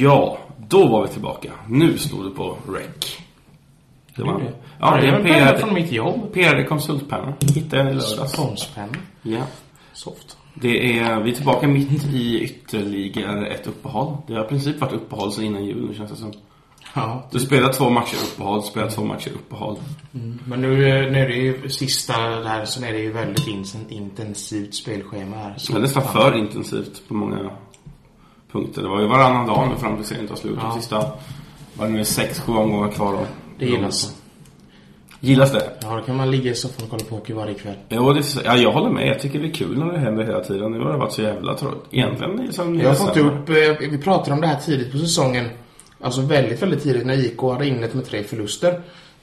Ja, då var vi tillbaka. Nu stod det på rec. Det var det. Ja, det är en PR från mitt jobb. PR-konsultpenna. Hittade jag i lördags. Sponspenna. Ja. Soft. Vi är tillbaka mitt i ytterligare ett uppehåll. Det har i princip varit uppehåll sedan innan jul, känns det som. Ja. Du spelar 2 matcher uppehåll, spelar 2 matcher uppehåll. Men nu är det ju sista där, så är det ju väldigt intensivt spelschema här. Det är nästan för intensivt på många punkter. Det var ju varannan dag nu fram till serien tar slut. De sista var det nu 6-7 omgångar kvar då. Det gillas. Gillas det? Ja, då kan man ligga i soffan och kolla på hockey varje kväll. Ja, jag håller med. Jag tycker det är kul när det händer hela tiden. Nu har det varit så jävla tråkigt. Egentligen är det som jag har fått upp, vi pratade om det här tidigt på säsongen. Alltså väldigt, väldigt tidigt när IK hade inlett med 3 förluster.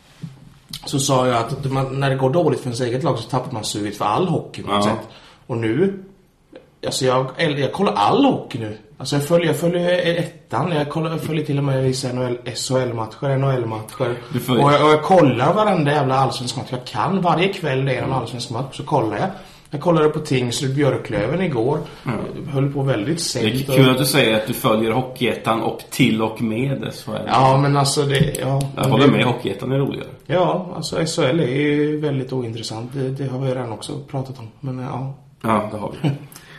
Så sa jag att när det går dåligt för ens eget lag så tappar man suget för all hockey på något sätt. Och nu, alltså jag kollar all hockey nu. Alltså jag följer ettan, jag följer till och med vissa SHL-matcher, NHL-matcher. Och jag kollar varenda jävla allsvensk match jag kan. Varje kväll det är en allsvensk match så kollar jag. Jag kollade på Tingsryd Björklöven igår. Höll på väldigt sent. Det är kul att du säger att du följer Hockeyettan och till och med SHL. Ja, men alltså det... Ja, jag håller med, Hockeyettan är roligare. Ja, alltså SHL är ju väldigt ointressant. Det har vi redan också pratat om. Men ja. Ja, det har vi.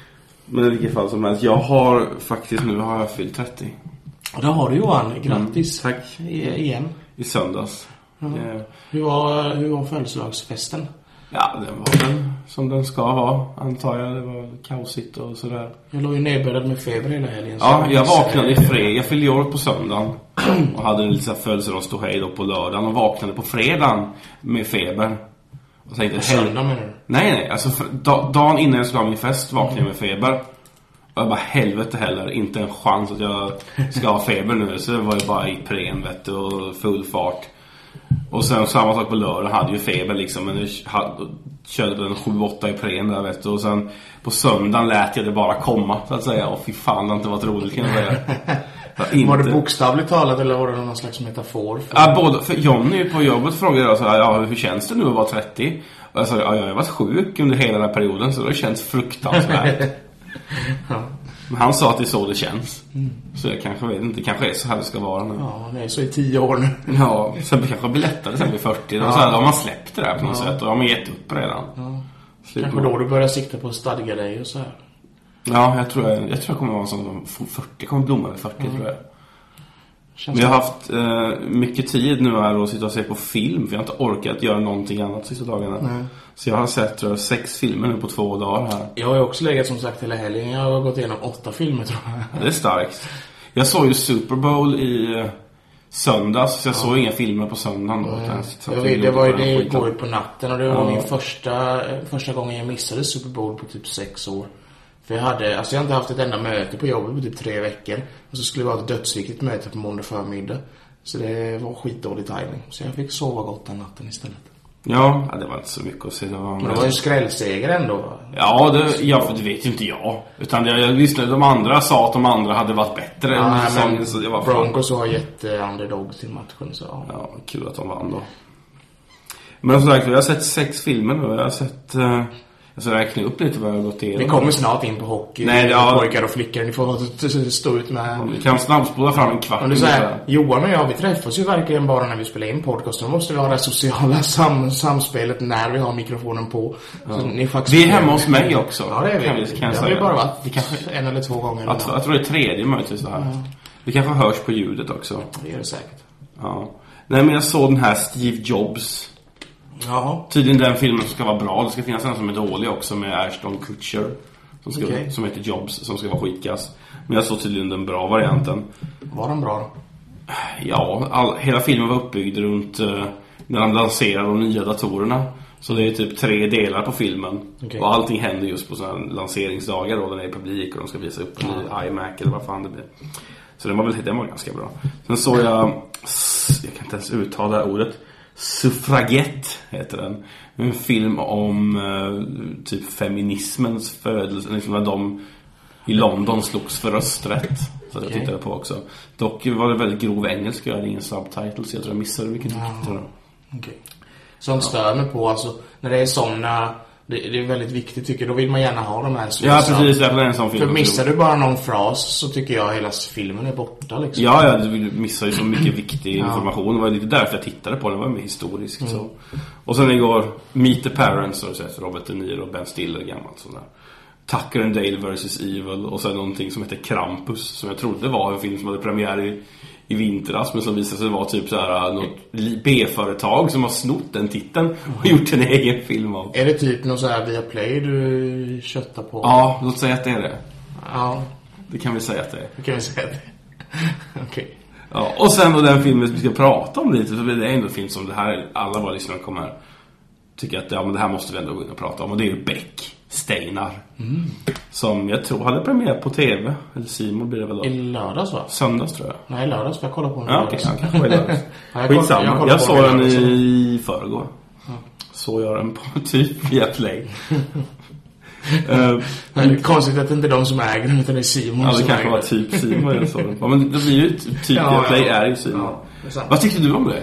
Men i vilket fall som helst. Jag har faktiskt nu har jag fyllt 30. Och det har du, Johan. Grattis. Tack. Igen. I söndags. Ja. Hur var födelsedagsfesten? Ja, det var den som den ska vara, antar jag. Det var kaosigt och sådär. Jag låg ju nedbäddad med feber hela helgen. Ja, jag vaknade i fredag. Jag fyllde år på söndagen. Och hade en liten födelsedagsståhej då på lördagen. Och vaknade på fredagen med feber. Och tänkte, på söndag menar du? Nej. Alltså dagen innan jag skulle ha min fest vaknade jag med feber. Och jag bara, helvete heller. Inte en chans att jag ska ha feber nu. Så det var ju bara i pren, vet du, och full fart. Och sen samma sak på lördag, hade ju feber liksom, men jag körde på en 7-8 i pren där, vet du. Och sen på söndagen lät jag det bara komma, så att säga. Och fy fan, det har inte varit roligt, kan jag säga. Var det bokstavligt talat eller var det någon slags metafor? Ja, både, för Johnny på jobbet frågade jag så här, ja, hur känns det nu att vara 30? Och jag sa, ja, jag har varit sjuk under hela den här perioden, så det känns fruktansvärt. Ja. Men han sa att det är så det känns. Så jag kanske vet inte, kanske är så här det ska vara nu. Ja, det är så i 10 år nu. Ja, sen kanske blir lättare sen vid 40. Ja. Så här, då har man släppt det där på något sätt. Och har man gett upp redan. Ja. Kanske då du börjar sikta på att stadga dig och så här. Ja, jag tror jag kommer vara som 40. Kommer blomma vid 40, tror jag. Men jag har haft mycket tid nu här och sitta och se på film. För jag har inte orkat göra någonting annat sista dagarna. Nej. Så jag har sett 6 filmer nu på 2 dagar här. Jag har ju också legat som sagt hela helgen. Jag har gått igenom 8 filmer, tror jag. Ja, det är starkt. Jag såg ju Super Bowl i söndags. Så jag såg inga filmer på söndagen då. Det var ju det igår ut på natten. Och det var min första gången jag missade Super Bowl på typ 6 år. För jag har inte haft ett enda möte på jobbet på typ 3 veckor. Och så skulle det vara ett dödsviktigt möte på måndag förmiddag. Så det var skitdålig timing. Så jag fick sova gott den natten istället. Ja, det var inte så mycket att se. Men det var ju skrällseger ändå. Ja, för det vet ju inte jag. Utan jag visste de andra sa att de andra hade varit bättre. Ja, men så det var Broncos var jätte-underdog till matchen. Så ja, kul att de vann då. Men som sagt, jag har sett 6 filmer nu. Jag har sett... Jag ska räkna upp lite vad jag har gått igenom. Vi kommer snart in på hockey. Nej, pojkar och flickor. Ni får stå ut med... Vi kan snabbspola fram en kvart. Men du säger, Johan och jag, vi träffas ju verkligen bara när vi spelar in podcast. Då måste vi ha det sociala samspelet när vi har mikrofonen på. Ja. Så ni faktiskt... Vi är hemma hos mig också. Ja, det är vi. Det har vi bara varit kanske 1 eller 2 gånger. Jag tror det är 3:e möjligtvis det här. Ja. Vi kanske hörs på ljudet också. Det gör det säkert. Ja. Nej, men jag såg den här Steve Jobs. Jaha. Tydligen den filmen som ska vara bra. Det ska finnas en som är dålig också med Ashton Kutcher som heter Jobs, som ska vara skitkass. Men jag såg tydligen den bra varianten. Var den bra då? Ja, hela filmen var uppbyggd runt när de lanserar de nya datorerna. Så det är typ 3 delar på filmen. Och allting händer just på sådana lanseringsdagar då, när det är publik och de ska visa upp en iMac eller vad fan det blir. Så den var ganska bra. Sen såg jag kan inte ens uttala ordet. Suffragette heter den. En film om typ feminismens födelse, liksom när de i London slogs för rösträtt. Så jag tittade på också. Dock var det väldigt grov engelska, jag hade ingen subtitles, så jag tror jag missade vilken du tittade. Okej. Sånt stör mig på, alltså när det är såna Det är väldigt viktigt tycker jag. Då vill man gärna ha de här. Ja, precis. Det är en sån film. För missar du bara någon fras så tycker jag hela filmen är borta liksom. Ja, du missar ju så mycket viktig information. Det var lite därför jag tittade på den. Det var mer historiskt så. Och sen igår Meet the Parents, har du sett, Robert De Niro och Ben Stiller, gammalt sån där. Tucker and Dale vs. Evil. Och sen någonting som heter Krampus, som jag trodde var en film som hade premiär i vintras, men som visade sig vara typ så här något B-företag som har snott den titeln och gjort en egen film av. Är det typ något så här Viaplay du köttar på? Ja, låt säga att det är det. Ja. Det kan vi säga att det är. Okej. Ja, och sen då den filmen vi ska prata om lite, så blir det ändå en film som det här, alla våra lyssnare kommer tycka att men det här måste vi ändå gå in och prata om, och det är ju Beck, Steinar. Som jag tror hade premiär på TV, eller Simon blir det väl då? I lördags va? Söndags tror jag. Nej, lördags, för jag kollar på den. Ja, okej, kanske var i lördags. Skitsamma, jag såg den i förrgår. Så jag den på typ via Play. Det är konstigt att det inte är de som äger den, utan det är Simon. Ja, det kanske var typ Simon jag såg den på. Men det blir ju typ via Play är ju Simon. Ja, vad tyckte du om det?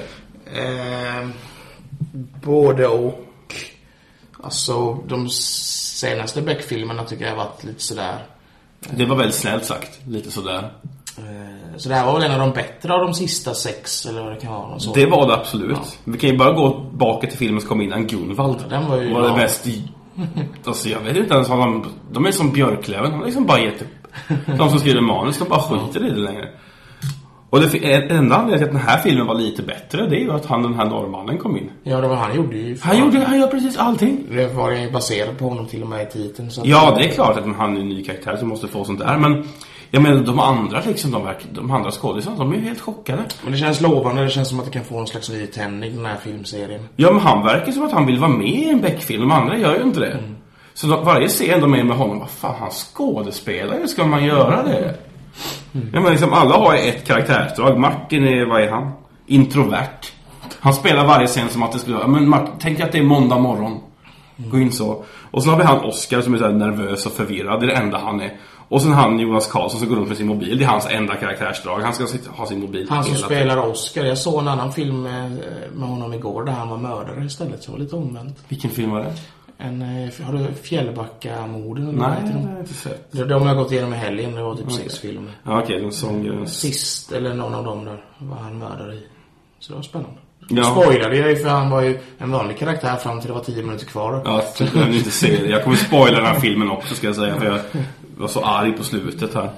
Både och. Alltså, de senaste Beck-filmerna tycker jag har varit lite sådär. Det var väldigt snällt sagt, lite sådär. Så det här var väl en av de bättre av de sista 6, eller vad det kan vara. Det var det absolut. Ja. Vi kan ju bara gå tillbaka till filmen som kom innan Gunvald. Ja, den var ju det mest. Alltså jag vet inte ens vad de är som Björklöven. De har liksom bara gett upp. De som skriver manus, de bara skiter i det längre. Och det enda anledningen till att den här filmen var lite bättre, det är ju att den här norrmannen kom in. Ja, det var han gjorde ju. Han gör precis allting. Det var ju baserat på honom till och med i titeln. Så ja, det är klart att han är en ny karaktär som måste få sånt där. Men jag menar, de andra liksom, de andra skådespelarna, de är ju helt chockade. Men det känns lovande, det känns som att det kan få en slags nytändning, den här filmserien. Ja, men han verkar som att han vill vara med i en Beck-film. De andra gör ju inte det. Så varje scen de är med honom, vad fan, han skådespelar, hur ska man göra det? Ja, men liksom, alla har ju ett karaktärsdrag. Martin är, vad är han? Introvert. Han spelar varje scen som att det skulle vara, men Martin, tänk att det är måndag morgon. Gå in så. Och så har vi han Oscar som är så här nervös och förvirrad. Det är det enda han är. Och sen han Jonas Karlsson som går runt med sin mobil. Det är hans enda karaktärsdrag. Han ska ha sin mobil. Han som spelar Oscar. Jag såg en annan film med honom igår där han var mördare istället. Så det var lite omvänt. Vilken film var det? Har du Fjällbacka-morden? Nej, jag har inte sett. De har gått igenom i helgen. Det var typ 6 filmer. Ja, okej. De såg sist, eller någon av dem där var han mördare i. Så det var spännande. Ja. Spoilade jag ju, för han var ju en vanlig karaktär fram till det var 10 minuter kvar. Ja, jag kan inte se det. Jag kommer spoila den här filmen också, ska jag säga. För jag var så arg på slutet här.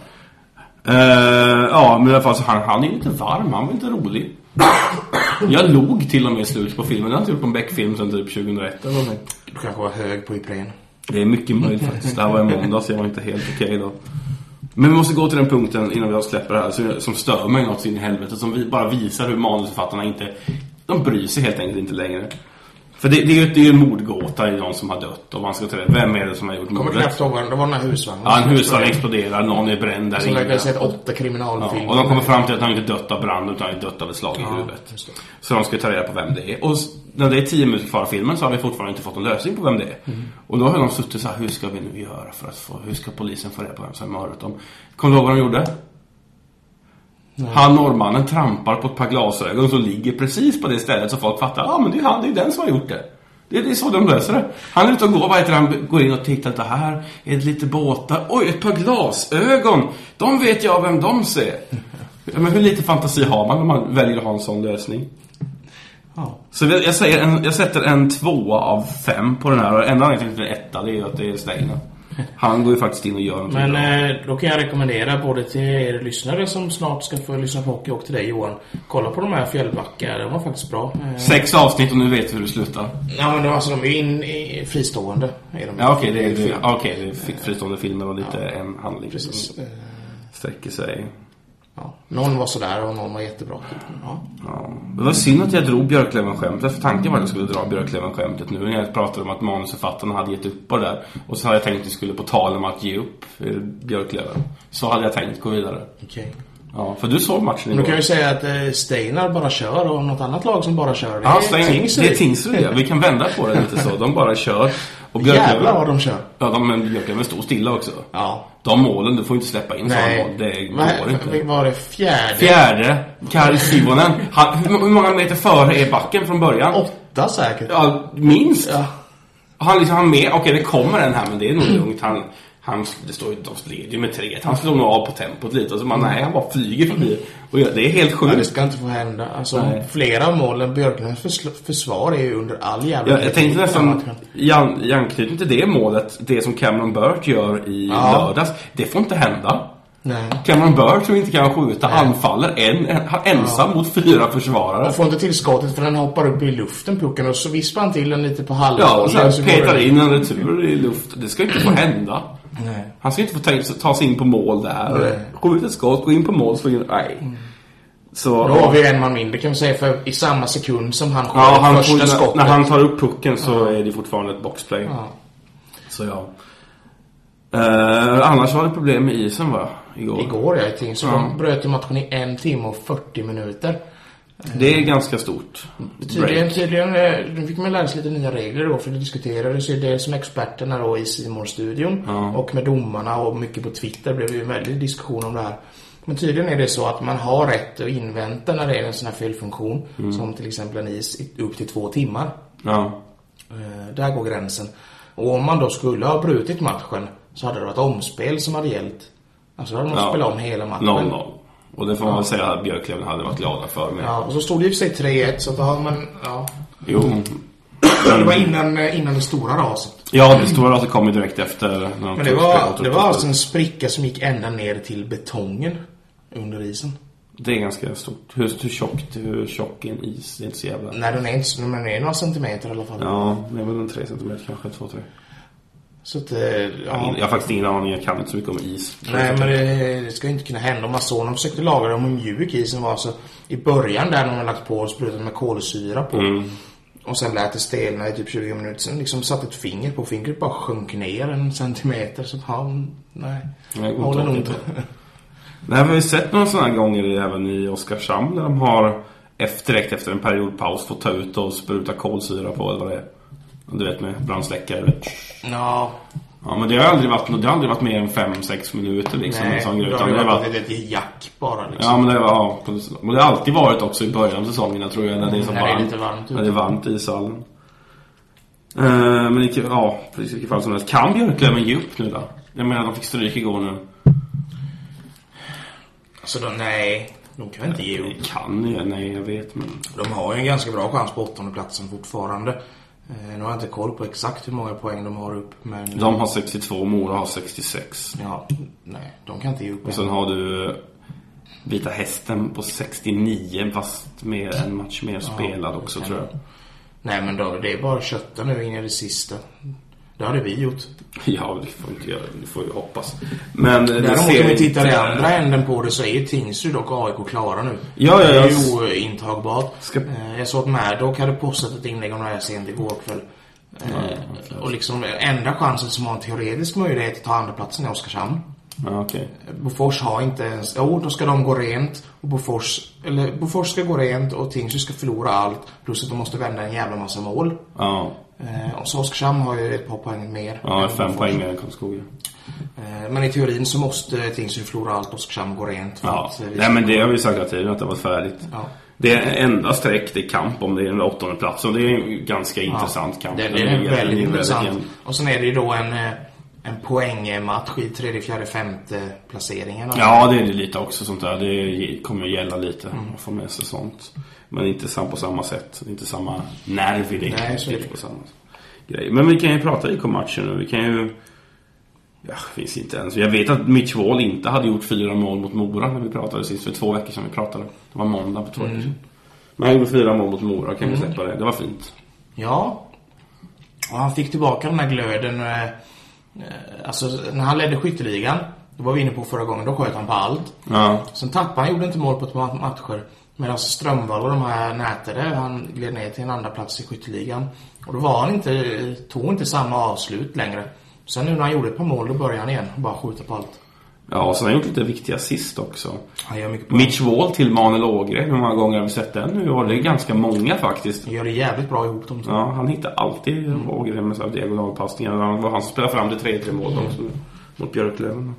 Ja, men i alla fall så han är lite varm. Han var inte rolig. Jag log till och med i slutet på filmen. Jag har inte gjort en Beck-film sedan typ 2001 eller någonting. Du kanske var hög på Ipren. Det är mycket möjligt faktiskt. Det här var en måndag, så jag var inte helt okej då. Men vi måste gå till den punkten innan vi släpper det här som stör mig något in i helvetet. Som vi bara visar hur manusförfattarna inte... De bryr sig helt enkelt inte längre. För det är ju en mordgåta i någon som har dött. Och man ska ta det. Vem är det som har gjort mordet? Kommer knappt ihåg vad det var, den här husvagnen. Ja, en husvagn exploderar. Någon är bränd där inne. Så lägger sett 8 kriminalfilmer. Ja, och de kommer fram till att han inte dött av brand, utan han är dött av ett slag i huvudet. Så de ska ta reda på vem det är. Och när det är 10 minuter kvar av filmen så har vi fortfarande inte fått en lösning på vem det är. Och då har de suttit så här, hur ska vi nu göra för att hur ska polisen få reda på vem som har mördat dem? Kommer du ihåg vad de gjorde? Nej. Han norrmannen trampar på ett par glasögon som ligger precis på det stället så folk fattar, men det är den som har gjort det. Det är så de löser det. Han är ute och går, han går in och tittar, det här är det lite båtar. Oj, ett par glasögon. De vet jag vem de ser. Men hur lite fantasi har man om man väljer att ha en sån lösning? Ja. Så jag sätter en 2 av 5 på den här. Och enda anledningen till en 1, det är ju att det är Steinar. Han går ju faktiskt in och gör någonting. Men då kan jag rekommendera både till er lyssnare som snart ska få lyssna på hockey och till dig, Johan. Kolla på de här Fjällbacka, de var faktiskt bra. 6 avsnitt och nu vet vi hur det slutar. Ja, men alltså, de är in i fristående. Ja, okej, det är fristående filmer och lite en handling. Precis. Sträcker sig. Ja. Någon var sådär och någon var jättebra. Ja. Det var synd att jag drog Björklöven-skämtet. För tanken var att jag skulle dra Björklöven-skämtet nu. När jag pratade om att manusförfattarna hade gett upp på det där. Och så hade jag tänkt att jag skulle på tal om att ge upp Björklöven. Så hade jag tänkt gå vidare. Okej. Ja, för du såg matchen igår. Du kan ju säga att Steinar bara kör och något annat lag som bara kör. Det är Tingsryd. Vi kan vända på det lite så. De bara kör. Och jävlar vad de kör. Ja, men Björklöven står stilla också. Ja. De målen, du får inte släppa in sådana mål. Det går inte. Var det fjärde? Kari Sivonen. Hur många meter före är backen från början? 8 säkert. Ja, minst. Ja. Han med, okej, det kommer en här, men det är nog lugnt. Det står ju de leder med 3. Han slår nog av på tempot lite och så nej, han bara flyger förbi. Och det är helt sjukt. Ja, det ska inte få hända. Alltså, flera av målen Björklunds försvar är ju under all jävla... Jag tänkte nästan i anknytning till det målet, det som Cameron Burt gör i lördags, det får inte hända. Nej. Cameron Burt som inte kan skjuta anfaller ensam mot 4 försvarare. Och får inte till skottet för den hoppar upp i luften, pucken, och så vispar han till den lite på halva. Ja, och sen petar in en retur i luften. Det ska inte få hända. Nej. Han ska inte få ta sig in på mål där. Skjuta ett skott, gå in på mål, slå in. Nej. Så, då har vi en man mindre, kan man säga, för i samma sekund som han skjuter första skottet. När han tar upp pucken så är det fortfarande ett boxplay. Ja. Så annars var det problem med isen, va? Igår, jag tänkte. Så de bröt matchen i 1 timme och 40 minuter. Det är ganska stort. Tydligen nu fick man lära sig lite nya regler då, för det diskuterades ju det som experterna då i C-More-studion och med domarna och mycket på Twitter blev ju en väldigt diskussion om det här. Men tydligen är det så att man har rätt att invänta när det är en sån här felfunktion som till exempel en is upp till 2 timmar. Ja. Där går gränsen. Och om man då skulle ha brutit matchen så hade det varit omspel som hade gällt. Alltså hade man spelat om hela matchen. 0-0. Och det får man väl säga att Björklöven hade varit glada för. Ja, och så stod det ju för sig 3-1, så då har man... Ja. Jo. Det var innan det stora raset. Ja, det stora raset kom ju direkt efter. Men det var alltså en spricka som gick ända ner till betongen under isen. Det är ganska stort. Hur tjock är en is? Det är inte så jävla... Nej, den är inte så, men den är några centimeter i alla fall. Ja, det är väl en 3 centimeter, kanske 2-3. Så att, jag har faktiskt ingen aning, jag kan inte så mycket om is. Nej, men det ska inte kunna hända. Om man såg, de försökte laga dem hur mjuk isen var. Så i början där de har lagt på och sprutat med kolsyra på. Och sen lät det stelna i typ 20 minuter. Sen liksom satt ett finger på. Fingret bara sjönk ner 1 centimeter. Så nej. Håller nog inte. Nej, vi har ju sett några sådana gånger även i Oskarshamn där de har direkt efter en periodpaus fått ta ut och spruta kolsyra på eller vad det är. Du vet, med brandsläckare. Ja. Ja, men det har aldrig varit mer än 5-6 minuter liksom. Nej, sån grej, det har varit ett jack bara liksom. Ja, men det har alltid varit också i början av säsongerna, tror jag, när det är så varmt. När det är varmt i ishallen. Men i vilket fall som helst. Kan Björklöven ge upp nu då? Jag menar, de fick stryk igår nu. Alltså nej, de kan inte ge upp. Nej, jag vet, men... De har ju en ganska bra chans på 8:e platsen fortfarande. Nu har jag inte koll på exakt hur många poäng de har upp, men... De har 62, Mora har 66. Ja, nej, de kan inte ge upp. Och sen har du Vita Hästen på 69, fast med en match mer spelad också, tror jag. Nej, men då, det är bara kötta nu in i det sista. Det hade vi gjort. Ja, det får inte göra, det får ju hoppas. Men däremot om vi tittar i andra änden på det, så är Tingsryd och AIK klara nu. Ja, det är ju ointagbart. Jag såg att Murdoch hade postat ett inlägg om det här sent igår kväll. Och liksom enda chansen som har en teoretisk möjlighet att ta andra platsen är Oskarshamn. Ja, okay. Bofors har inte ens... då ska de gå rent. Och Bofors ska gå rent och Tingsryd ska förlora allt. Plus att de måste vända en jävla massa mål. Ja. Och så Oskarshamn har ju ett par poäng mer. Ja, 5 poäng mer än Karlskoga. Men i teorin så måste Tingsryd förlora allt och Oskarshamn gå rent. Ja. Nej, men det har vi sagt hela tiden, att det var färdigt. Ja. Det är enda streck, det är kamp om det är den 8:e plats. Och det är en ganska intressant kamp. Det är väldigt intressant. Och sen är det ju då en poängmatch i 3:e, 4:e, 5:e placeringen. Ja, det är det lite också sånt där. Det kommer att gälla lite att få med sig sånt. Men inte på samma sätt. Inte samma nerv i det. Nej, så är det på samma grej. Men vi kan ju prata i matchen nu. Vi kan ju... Ja, finns inte ens. Jag vet att Mitch Wall inte hade gjort 4 mål mot Mora när vi pratade sist. För 2 veckor sedan vi pratade. Det var måndag på 2 veckor sedan. Men han gjorde 4 mål mot Mora. Kan vi släppa det? Det var fint. Ja. Och han fick tillbaka den här glöden. Alltså, när han ledde skytteligan, det var vi inne på förra gången, då sköt han på allt. Ja. Sen tappade han, gjorde inte mål på ett par matcher. Medan Strömvall och de här nätade, han gled ner till en andra plats i skytteligan. Och då var han tog inte samma avslut längre. Sen nu när han gjorde ett par mål, då började han igen och bara skjuta på allt. Ja, och så har han gjort lite viktiga assist också. Han gör mycket Mitch Wall till Manuel Ågren. Hur många gånger har vi sett den nu? Och det är ganska många faktiskt. Han gör det jävligt bra ihop dem. Ja, han hittar alltid Ågren med så här diagonalpassningar. Det var han som spelade fram det 3-3 mål också mot Björklöven.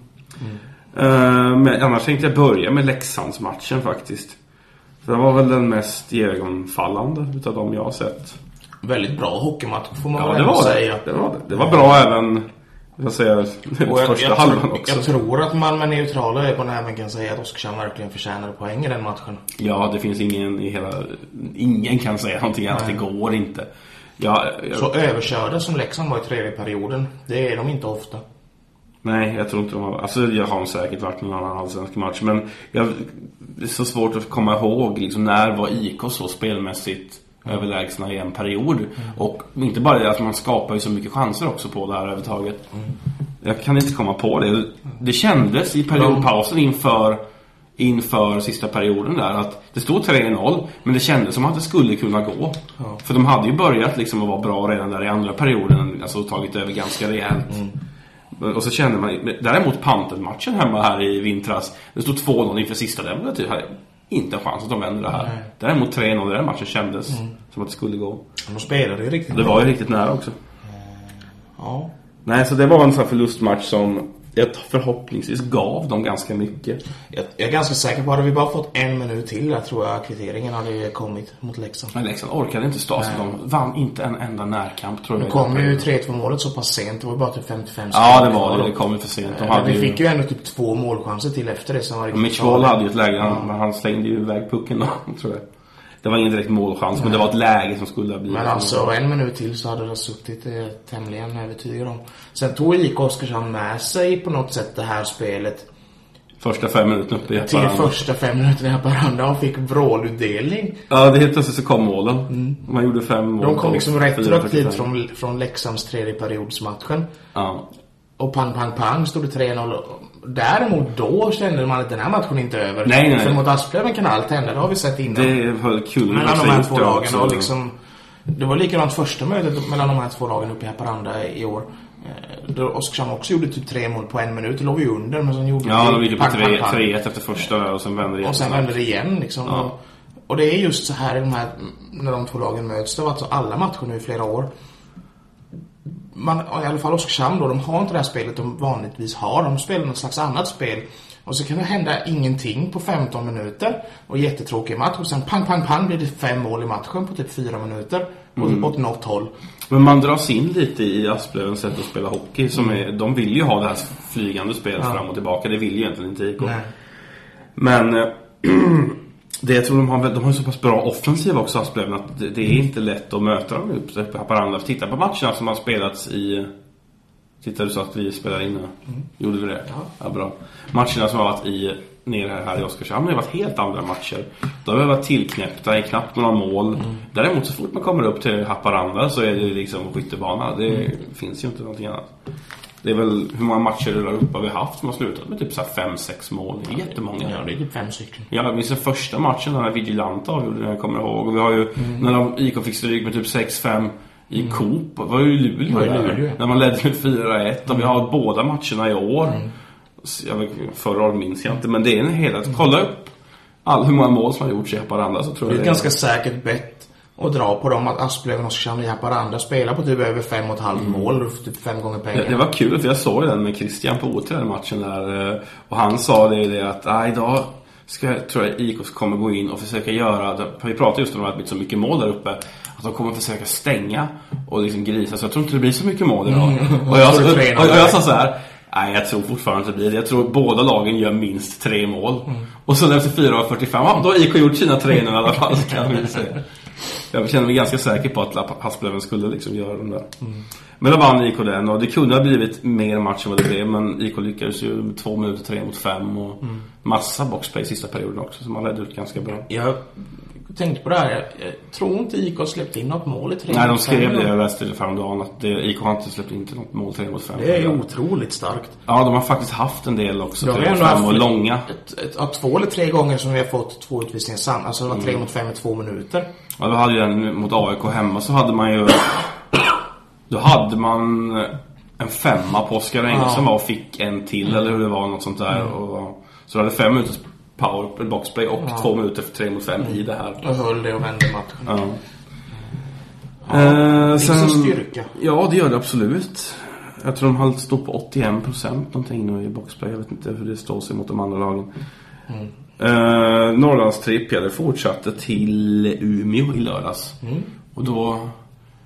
Men annars tänkte jag börja med Leksandsmatchen faktiskt. För det var väl den mest genomfallande utav dem jag har sett. väldigt bra hockeymatch får man väl säga. Det var bra även, jag säger, första halvan också. Jag tror att man med neutrala ögon även kan säga att Oskarshamn verkligen förtjänade poäng i den matchen. Ja, det finns ingen kan säga någonting annat, det går inte. Så överkörda som Leksand var i tredje perioden, det är de inte ofta. Nej, jag tror inte de har... Alltså jag har säkert varit någon annan allsvensk match. Men det är så svårt att komma ihåg liksom, när var IK så spelmässigt överlägsna i en period. Och inte bara det att man skapar ju så mycket chanser också på det här övertaget. Jag kan inte komma på det. Det kändes i periodpausen inför sista perioden där att det stod 3-0, men det kändes som att det skulle kunna gå. För de hade ju börjat liksom att vara bra redan där i andra perioden, alltså tagit över ganska rejält. Och så kände man, däremot Panten-matchen hemma här i vintras, det stod 2-0 inför sista, där var det inte en chans att de vände det här. Däremot 3-0 i den matchen kändes som att det skulle gå. De spelade ju riktigt. Det var ju riktigt nära också. Ja. Nej, så det var en sån här förlustmatch som jag förhoppningsvis gav dem ganska mycket. Jag är ganska säker på att vi bara fått en minut till där tror jag kvitteringen hade kommit mot Leksand. Men Leksand orkade inte stå, så de vann inte en enda närkamp tror jag. Det kom ju 3-2 målet så pass sent, det var bara typ 55 Ja, det var det. Det kom ju för sent. Vi fick ju ändå typ 2 målchanser till efter det. Mitch Wall hade ju ett läge, han slängde ju iväg pucken då, tror jag. Det var ingen direkt målchans, men det var ett läge som skulle ha blivit. Men alltså en minut till så hade det suttit tämligen övertygad om. Sen tog IK Oskarshamn med sig på något sätt det här spelet. Första 5 minuter uppe i Haparanda. Till första 5 minuter i Haparanda och fick vrålutdelning. Ja, det helt plötsligt så kom målen. Man gjorde 5 mål. De kom liksom retroaktivt från Leksands tredje periodsmatchen. Ja. Och pang stod det 3-0. Däremot då kände man att den här matchen inte är över. Nej. För mot Asplöven kan allt hända, det har vi sett innan. Det var kul. Mellan de här två lagen och liksom, det var likadant första mötet mellan de här två lagen uppe i Haparanda i år. Då Oskarshamn också gjorde typ 3 mål på 1 minut. Det låg vi under, men sen gjorde de gick på 3-1 efter första och sen vände det igen. Och sen vände det igen liksom. Ja. Och det är just så här i de här, när de två lagen möts. Det har varit så alla matcher nu i flera år. I alla fall Oskarshamn då, de har inte det här spelet de vanligtvis har. De spelar något slags annat spel. Och så kan det hända ingenting på 15 minuter. Och jättetråkig match. Och sen pang blir det 5 mål i matchen på typ 4 minuter. Åt något håll. Men man dras in lite i Asplövens sätt att spela hockey. De vill ju ha det här flygande spelet fram och tillbaka. Det vill ju egentligen inte IK. Men det jag tror de har så pass bra offensiv också, Asplöven, att det är inte lätt att möta dem uppe på Haparanda. Titta på matcherna som har spelats i... Tittar du så att vi spelar in? Gjorde vi det? Ja, bra. Matcherna som har varit nere här i Oskarshamn har varit helt andra matcher. De har varit tillknäppta i knappt några mål. Däremot så fort man kommer upp till Haparanda så är det liksom skyttebana. Det finns ju inte någonting annat. Det är väl hur många matcher där uppe vi har haft som har slutat med typ 5-6 mål. Det är jättemånga. Ja, det är typ 5 stycken. Ja, jag minns den första matchen när Vigilanta avgjorde, jag kommer ihåg. Och vi har ju, när IK fick stryk med typ 6-5 i Coop, var ju Luleå där. När man ledde med 4-1. Och vi har båda matcherna i år. Förra året minns jag inte, men det är en hel att kolla upp hur många mål som har gjorts i Haparanda, så tror jag det är ganska säkert bett och dra på dem att Asplöven och Oskarshamn i Haparanda spelar på typ över 5,5 mål, typ 5 gånger pengar. Det var kul, för jag såg den med Christian på OT den matchen där, och han sa det att idag tror jag IK kommer gå in och försöka göra, vi pratade just om att det blivit så mycket mål där uppe, att de kommer försöka stänga och liksom grisa, så jag tror inte det blir så mycket mål idag. Och jag sa så här: nej, jag tror fortfarande inte det blir det. Jag tror båda lagen gör minst 3 mål. Och så efter 4:45, då har IK gjort sina 3 i alla fall, kan vi säga. Jag känner mig ganska säker på att Asplöven skulle liksom göra den där. Men då vann IK den, och det kunde ha blivit mer match än vad det blev, men IK lyckades ju 2 minuter 3 mot 5 och massa boxplay i sista perioden också, så man ledde ut ganska bra. Jag tänkte på det här, jag tror inte IK har släppt in något mål i 3 mot 5. Nej, de skrev det, jag läste det häromdagen, att IK har inte släppt in något mål 3 mot 5. Det är otroligt starkt. Ja, de har faktiskt haft en del också, 3 mot 5 och långa. 2 eller 3 gånger som vi har fått 2 utvisningar samma, alltså det var 3 mot 5 i 2 minuter. Ja, då hade jag mot AIK hemma, så hade man ju... Då hade man en 5 på Oskar Engelsson och fick en till, eller hur det var, något sånt där. Och, så det hade 5 minuters power boxplay och 2 minuter för 3 mot 5 i det här. Och höll det och vände matchen. Sen, styrka. Ja, det gör det absolut. Jag tror de stod på 81% någonting nu i boxplay. Jag vet inte hur det står sig mot de andra lagen. Norrlandstripp, det fortsatte till Umeå i lördags. Och då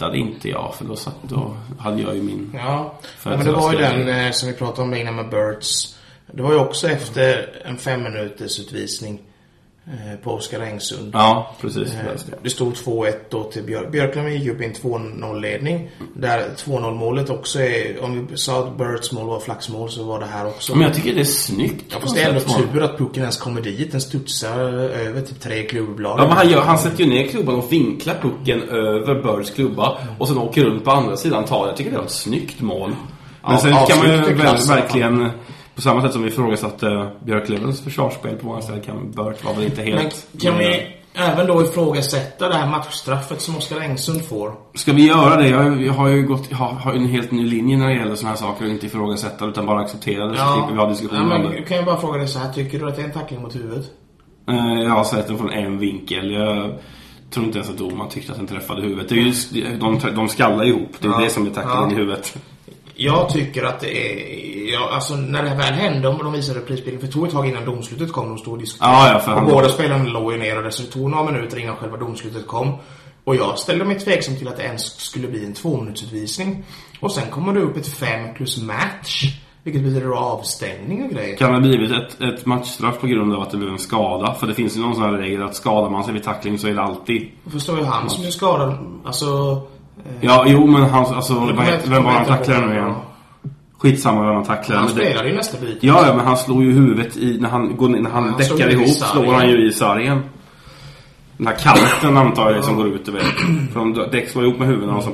tittade inte jag, för då hade jag ju min... Ja, men det var ju den som vi pratade om innan med Birds. Det var ju också efter en 5 minuters utvisning på Oskar Engsund. Ja, precis. Det stod 2-1 då till Björklöven gick upp i en 2-0-ledning. Där 2-0 målet också är, om vi sa att Birds mål var flaxmål, så var det här också. Men jag tycker det är snyggt. Ja, fast det är ändå tur att pucken ens kommer dit. Den studsar över typ 3 klubbblad. Ja, men han sätter ju ner klubban och vinklar pucken över Birds klubba och sen åker runt på andra sidan tar. Jag tycker det var ett snyggt mål. Men sen kan man ju verkligen... På samma sätt som vi ifrågasatte Björklövens försvarsspel på många ställen, kan Burt vara väl inte helt... Men kan vi även då ifrågasätta det här matchstraffet som Oskar Engsund får? Ska vi göra det? Jag har ju har en helt ny linje när det gäller såna här saker, och inte ifrågasätta utan bara acceptera det, så slipper vi ha diskussioner om det. Kan jag bara fråga dig så här, tycker du att det är en tackling mot huvudet? Jag har sett den från en vinkel. Jag tror inte ens att domaren tyckte att den träffade huvudet. Det är just, de skallar ihop. Det är det som är tacklingen i huvudet. Jag tycker att det är... alltså när det väl hände, om de visade prisbilden, för det tog ett tag innan domslutet kom, de stod och diskuterade. Och båda spelarna låg ju ner, och det tog några minuter innan själva domslutet kom. Och jag ställde mig tveksam till att det ens skulle bli en 2-minutsutvisning. Och sen kommer det upp ett 5+ match, vilket betyder avstängning och grejer. Kan det ha blivit ett matchstraff på grund av att det blev en skada? För det finns ju någon sån här regel att skadar man sig vid tackling så är det alltid... Jag förstår ju han som är skadad, alltså... Ja, jo, men han, alltså, vem var han tacklade nu igen? Skitsamma vem han tacklade. Han spelade ju nästa bit. Ja, men han slår ju huvudet i, när han däckar ihop, slår han ju i sargen. Den här kanten antar jag som går ut över. För de däckslar ihop med huvudena och så...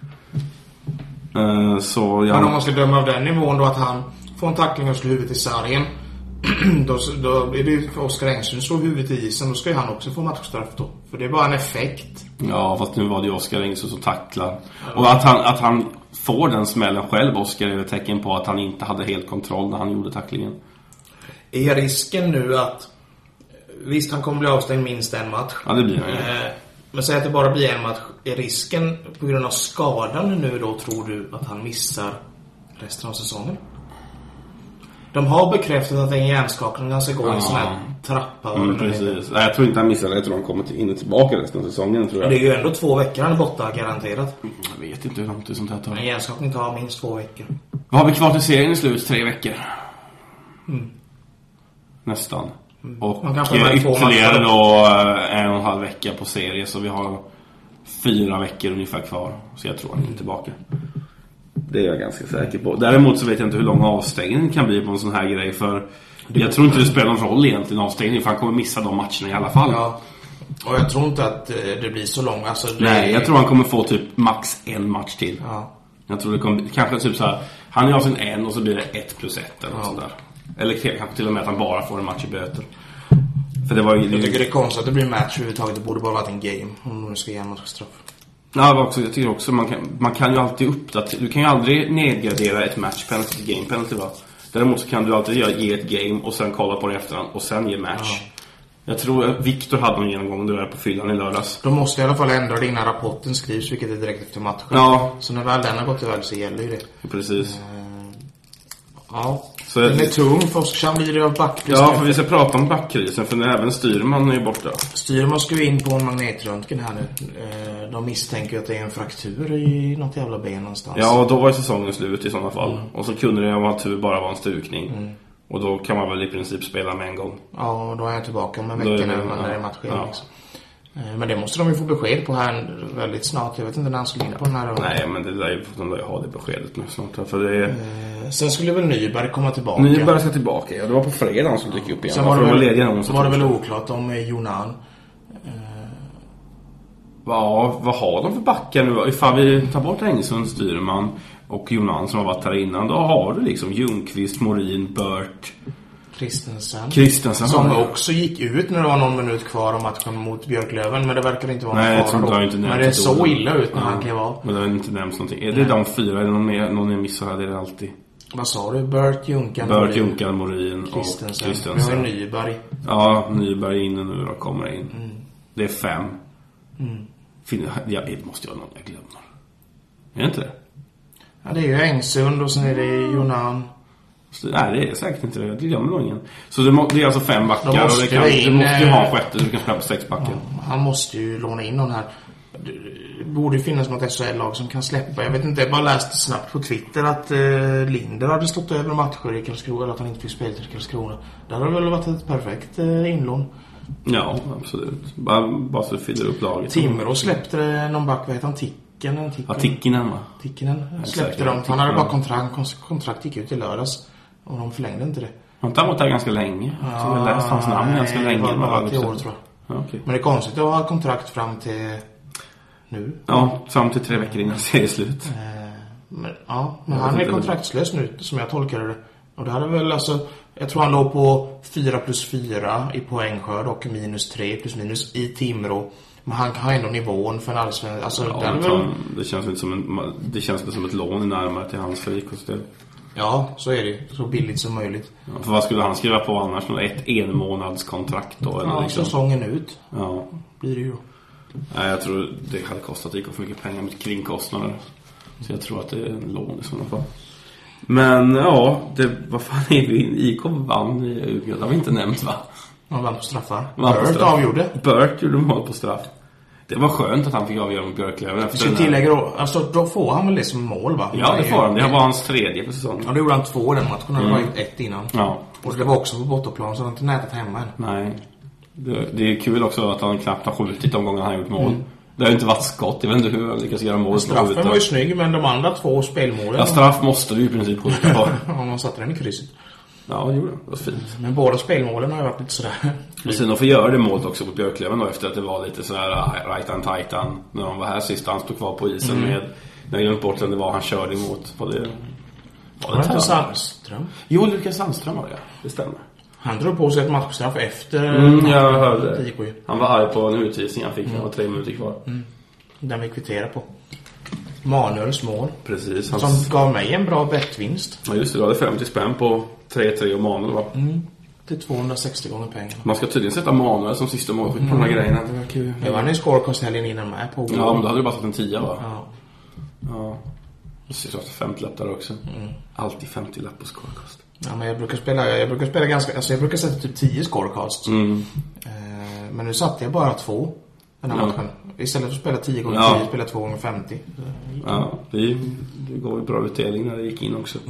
Så, ja. Men om man ska döma av den nivån då, att han får en tackling och slår huvudet i sargen, då är det ju för Oskar Engsund slår huvudet i isen, då ska ju han också få matchstraff då. För det är bara en effekt. Ja, fast nu var det ju Oskar Engsund som tacklar. Och att han får den smällen själv, Oskar, är ett tecken på att han inte hade helt kontroll när han gjorde tacklingen. Är risken nu att... Visst, han kommer bli avstängd minst en match. Ja, det blir han. Men säg att det bara blir en match. Är risken på grund av skadan nu då, tror du, att han missar resten av säsongen? De har bekräftat att det är en hjärnskakning, han ska gå en sån här trappa. Precis. Nej, jag tror inte han missar det. Jag tror han kommer in och tillbaka resten av säsongen, tror jag. Det är ju ändå 2 veckor han är borta, garanterat. Jag vet inte hur långt det sånt här tar. En hjärnskakning tar minst 2 veckor. Vad har vi kvar till serien i slut? 3 veckor. Nästan. Och ytterligare då 1,5 vecka på serie. Så vi har 4 veckor ungefär kvar. Så jag tror han är tillbaka. Det är jag ganska säker på. Däremot så vet jag inte hur lång avstängningen kan bli på en sån här grej. För jag tror inte det spelar någon roll egentligen avstängning. För han kommer missa de matcherna i alla fall. Ja. Och jag tror inte att det blir så lång. Alltså, Nej, jag tror han kommer få typ max 1 match till. Ja. Jag tror det kommer kanske typ så här. Han gör sin 1 och så blir det 1+1 eller sånt där. Eller kanske till och med att han bara får en match i böter. För det var ju... Jag tycker det är konstigt att det blir match överhuvudtaget. Det borde bara varit en game om du ska ge en matchstraff. Ja, jag tycker också man kan ju alltid uppdatera. Du kan ju aldrig nedgradera ett match penalty till game penalty, va? Däremot så kan du alltid ge ett game och sen kolla på det efterhand och sen ge match. Ja. Jag tror Victor hade någon genomgång där på fyllan i lördags. De måste i alla fall ändra det innan rapporten skrivs, vilket är direkt efter matchen. Ja. Så när väl den har gått iväg så gäller ju det. Precis. Ja. Så den är tung för Oskarshamn blir det av backkrisen. Ja, för vi ska prata om backkrisen, för även Styrman är ju borta. Styrman ska ju in på en magnetröntgen här nu. De misstänker att det är en fraktur i något jävla ben någonstans. Ja, och då var ju säsongen slut i sådana fall. Och så kunde det vara tur bara vara en stukning. Och då kan man väl i princip spela med en gång. Ja, och då är jag tillbaka om en vecka när det är matchen. Ja. Liksom. Men det måste de ju få besked på här väldigt snart. Jag vet inte när han skulle in på den här. Nej, men de lär ju ha det beskedet nu snart. För det är... Sen skulle väl Nyberg komma tillbaka. Nyberg ska tillbaka, ja. Det var på fredag han skulle dyka upp igen. Sen var det väl oklart om Jonan. Ja, vad har de för backar nu? Ifall vi tar bort Engsund, Styrman och Jonan som har varit här innan, då har du liksom Ljungqvist, Morin, Burt, Kristensen som också gick ut när det var någon minut kvar om matchen mot Björklöven, men det verkar inte vara någon fara då. Men det är så illa ut när han klev av. Men det har inte nämnts någonting. Är det de 4? Är det någon jag missar här? Det är det alltid. Vad sa du? Burt, Junkan, Morin och Kristensen. Vi har Nyberg. Ja, Nyberg inne nu då, kommer in. Det är 5. Ja, det måste jag någon jag glömmer. Är det inte det? Ja, det är ju Engsund och sen är det Jonan. Nej, det är säkert inte det. Det glömmer nog ingen. Så det är alltså 5 backar och du måste ju ha en sjätte. Du kan spela på 6 backar. Ja, han måste ju låna in någon här. Det borde ju finnas något SHL-lag som kan släppa. Jag vet inte, jag bara läste snabbt på Twitter att Linder hade stått över matcher i Karlskrona, eller att han inte fick spela till Karlskrona. Det hade väl varit ett perfekt inlån. Ja, absolut. Bara så fyller upp laget. Timrå släppte någon back, vad heter han? Tikkinen, va? Tikkinen släppte dem. Han hade bara kontrakt gick ut i lördags. Och de förlängde inte det. Han har varit där ganska länge. Ja, så jag har läst hans namn ganska länge. Det var 10 år, tror jag. Okay. Men det är konstigt att ha kontrakt fram till nu. Ja, fram till 3 veckor innan serieslut. Men han är kontraktslös nu, som jag tolkade det. Och det hade väl alltså, jag tror han låg på 4+4 i poängskörd och -3 +- i Timrå. Men han har ändå nivån för en allsvensk. Alltså, det känns inte som ett lån närmare till hans frikoststöd. Ja, så är det. Så billigt som möjligt. Ja, för vad skulle han skriva på annars? Ett 1 månadskontrakt då? Eller liksom? Säsongen ut. Ja. Blir det ju. Nej, jag tror det hade kostat IK för mycket pengar med kringkostnader. Så jag tror att det är en lån i sådana fall. Men ja, vad fan är vi? IK vann i Umeå. Det har vi inte nämnt, va? Han vann på straffar. Bert avgjorde. Bert gjorde mål på straff. Det var skönt att han fick avgöra med Björklöven. Vi ska tillägga då, alltså då får han väl det som mål, va? Ja, det får han. Det var hans 3:e på säsongen. Ja, det gjorde han 2 den matchen. Han var ju 1 innan. Ja. Och det var också på bortaplan, så han har inte nätat hemma än. Nej. Det är kul också att han knappt har skjutit de gånger han har gjort mål. Det har inte varit skott. Jag vet inte hur han lyckas göra mål. Straffen var ju snygg, men de andra 2 spelmålen... Ja, straff måste du i princip skjuta på. Ja, man satte den i krysset. Ja, det gjorde det. Det var fint. Men båda spelmålen har ju varit lite sådär... Och sen att få göra det målet också på Björklöven då, efter att det var lite sådär right-and-tight-an när de var här sist. Han stod kvar på isen med... När jag glömt bort att det var han körde emot. Var det inte Sandström? Jo, Lukas Sandström var det. Det stämmer. Han drog på sig ett matchstraff efter... jag hörde. Han var arg på en utvisning han fick. Det var 3 minuter kvar. Den vi kvitterade på. Manuels mål. Precis. Som gav mig en bra bettvinst. Ja, just det. Du hade 50 spänn på 3-3 och Manuel, va? Till 260 gånger pengarna. Man ska tydligen sätta Manuel som sista målskytt på de här grejerna. Det var kul. Det var en scorecost-helgen innan med på. Ja, men då hade du bara satt en 10, va? Ja. Och så är det 50-lapp där också. Alltid 50-lapp på scorecost. Ja, men jag brukar spela ganska... Alltså jag brukar sätta typ 10 scorecasts. Men nu satte jag bara 2 den här matchen. Istället för att spela 10 gånger 10 spela 2 gånger 50. Ja, det går ju bra utdelning när det gick in också.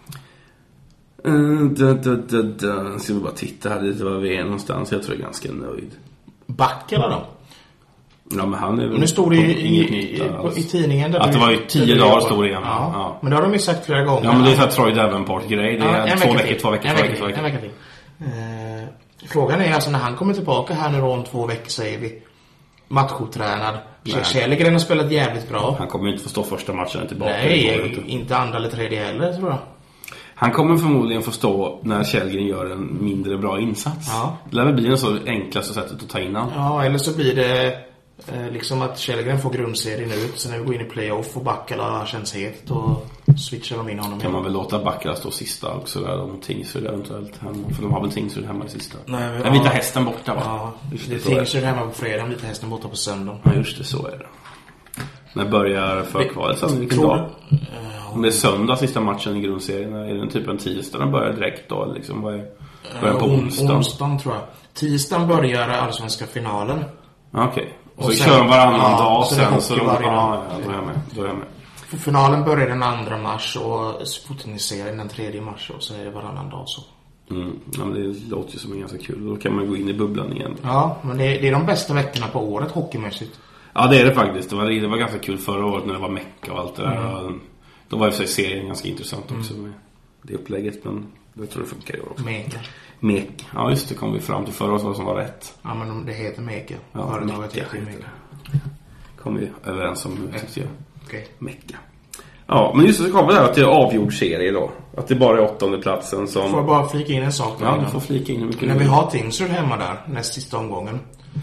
Ska vi bara titta här lite var vi är någonstans. Jag tror jag är ganska nöjd. Back eller då? Ja, men han är väl... Nu stod det i tidningen där att det var ju 10 dagar stod det igen. Ja. Men det har de ju sagt flera gånger. Ja, men det är så här Troy Davenport-grej. Det är 2 veckor. En vecka till. Frågan är alltså när han kommer tillbaka här nu om 2 veckor, säger vi. Matchtränad. Kjellgren har spelat jävligt bra. Han kommer inte få stå första matchen tillbaka. Nej, inte andra eller tredje heller, tror jag. Han kommer förmodligen få stå när Kjellgren gör en mindre bra insats. Ja. Det lär väl bli en så enklaste sättet att ta in han. Ja, eller så blir det liksom att Kjellgren får grundserien ut. Sen när vi går in i playoff och Backala känns het och switchar de in honom. Kan man väl låta Backala stå sista också där om Tingsryd eventuellt hemma. För de har väl Tingsryd hemma i sista. Nej, den vita hästen borta, va? Ja, det är Tingsryd hemma på fredag, den vita hästen borta på söndag. Ja, just det, så är det. När börjar förkvalet? Alltså, vilken dag? Om det är söndag sista matchen i grundserien, är det typ en tisdag den börjar direkt då? Liksom, vad är på onsdag? Onsdagen, tror jag. Tisdagen börjar allsvenska finalen. Okej. Och så kör de varannan dag sen så då är jag med. För finalen börjar den 2 mars och Sputnik-serien den 3 mars och så är det varannan dag så. Ja, men det låter ju som en ganska kul. Då kan man gå in i bubblan igen. Ja, men det är de bästa veckorna på året hockeymässigt. Ja, det är det faktiskt. Det var ganska kul förra året när det var Mecka och allt det där. Då var ju för serien ganska intressant också med det upplägget, men jag tror det funkar i år också. Meka. Ja, just det, kom vi fram till förra året vad som var rätt. Ja, men det heter Meka. Ja, Meka. Kom vi överens om nu, tyckte jag. Okay. Mecka. Ja, men just så kommer det här att det är avgjord serie då. Att det bara är 8:e platsen som... Får jag bara flika in en sak? Ja, du får flika in. När vi har Tingsryd hemma där, näst sista omgången.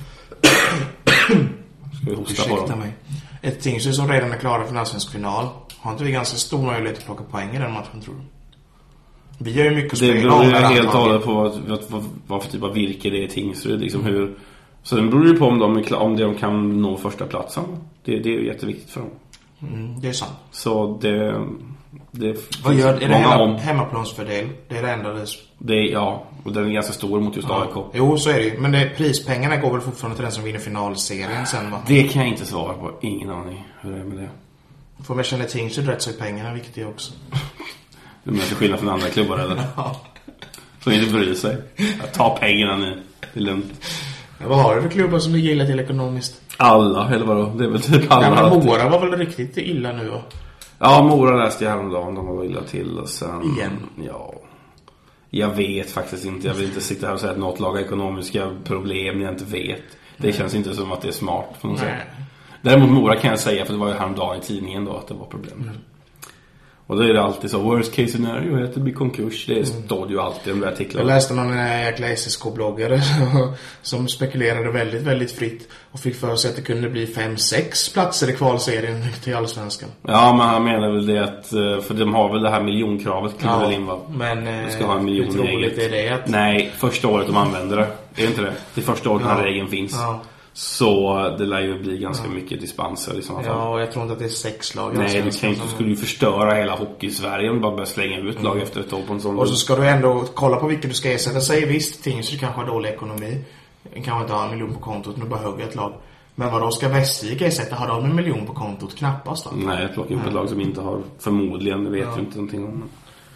Ska vi hosta på dem? Mig. Ett Tingsryd som redan är klara för allsvensk final. Har inte vi ganska stor möjlighet att plocka poäng i den matchen, tror du? Vi gör ju mycket spel. Det beror ju helt och hållet på vad för typ av virke det är Tingsryd. Liksom hur... Så det beror ju på om de kan nå första platsen. Det är ju jätteviktigt för dem. Det är sant. Så det... Vad gör det? Är det hemmaplansfördel? Det är det enda ja, och den är ganska stor mot just AIK. Jo, så är det ju. Men prispengarna går väl fortfarande till den som vinner finalserien sen, va? Det kan jag inte svara på. Ingen aning hur det är med det. Får man känna ting så rätt så är pengarna viktiga också. Du menar till skillnad från andra klubbar, eller? Ja. Så inte bryr sig. Ta pengarna nu. Det är lugnt. Vad har du för klubbar som ligger illa till ekonomiskt? Alla, eller vadå? Det är väl typ alla. Ja, men Mora var väl riktigt illa nu, va? Ja, Mora läste jag häromdagen. De var illa till. Och sen... Igen? Ja... Jag vet faktiskt inte. Jag vill inte sitta här och säga att något lag har ekonomiska problem jag inte vet. Det känns inte som att det är smart på något sätt. Däremot Mora kan jag säga, för det var ju häromdagen i tidningen då att det var problem. Och då är det alltid så, worst case scenario är att det blir konkurs. Det står ju alltid i de där artiklarna. Jag läste någon jäkla SSK-bloggare som spekulerade väldigt, väldigt fritt och fick för sig att det kunde bli 5-6 platser i kvalserien till Allsvenskan. Ja, men han menar väl det att, för de har väl det här miljonkravet. Ja, in, va? Men de ska ha en miljon hur troligt är det att... Nej, första året de använder det. Är det inte det? Det är första året den här regeln finns. Ja. Så det lär ju bli ganska mycket dispenser i sådana fall. Ja, och jag tror inte att det är 6 lag. Nej, du skulle ju förstöra hela hockey i Sverige om du bara börjar slänga ut lag efter ett år på en sån. Och så ska du ändå kolla på vilka du ska ersätta. Säg visst, Tingsryd kanske har dålig ekonomi. Kanske inte har 1 miljon på kontot, nu bara hugger ett lag. Men vad då ska Västervik ersätta? Har de 1 miljon på kontot? Knappast då. Nej, jag plockar upp ett lag som inte har, förmodligen, det vet jag inte någonting om.